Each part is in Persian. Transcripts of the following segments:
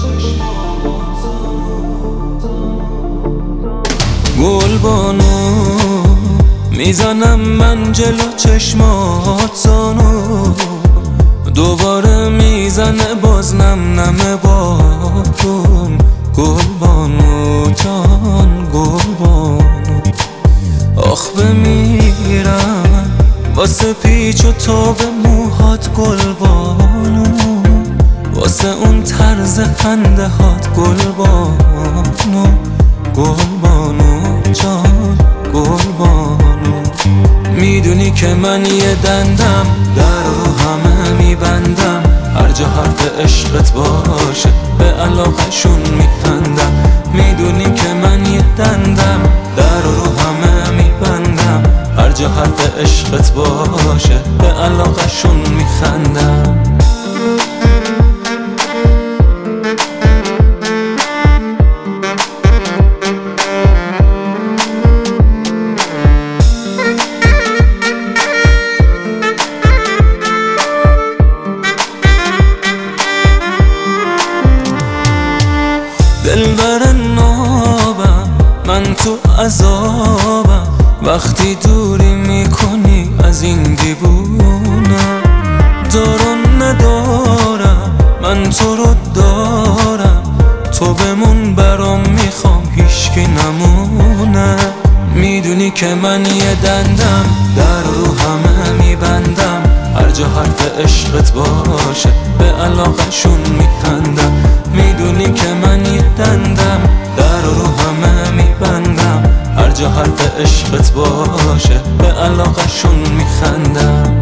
گلبانو میزنم من جلو چشمات زانو، دوباره میزنه باز نم نم بارون. گلبانو جان گلبانو، آخ بمیرم واسه پیچ و تاب موهات گلبانو، واسه اون طرز خنده هات گلبانو. گلبانو جان گلبانو، میدونی که من یه دندم در رو همه میبندم، هر جا حرف عشقت باشه به علاقشون میخندم. میدونی که من یه دندم در رو همه میبندم، هر جا حرف عشقت باشه به علاقشون میخندم. دلبر نابم من تو عذابم، وقتی دوری میکنی از این دیوونم. دارم ندارم من تو رو دارم، تو بمون برام میخوام هیچکی نمونه. میدونی که من یه دندم در رو همه میبندم، هر جا حرف عشقت باشه به علاقشون میخندم. میدونی که من یه دندم در رو همه میبندم، هر جا حرف عشقت باشه به علاقشون میخندم.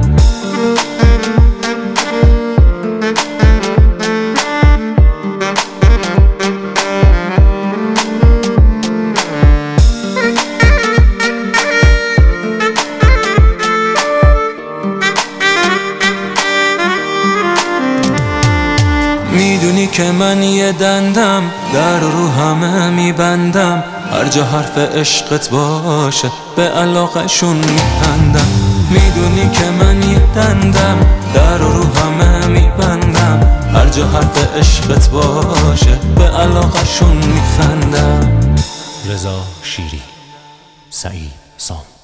میدونی که من یه دندم در رو همه میبندم، هر جا حرف عشقت باشه به علاقشون میخندم. میدونی که من یه دندم در رو همه میبندم، هر جا حرف عشقت باشه به علاقشون میخندم. رضا شیری، سعید سام.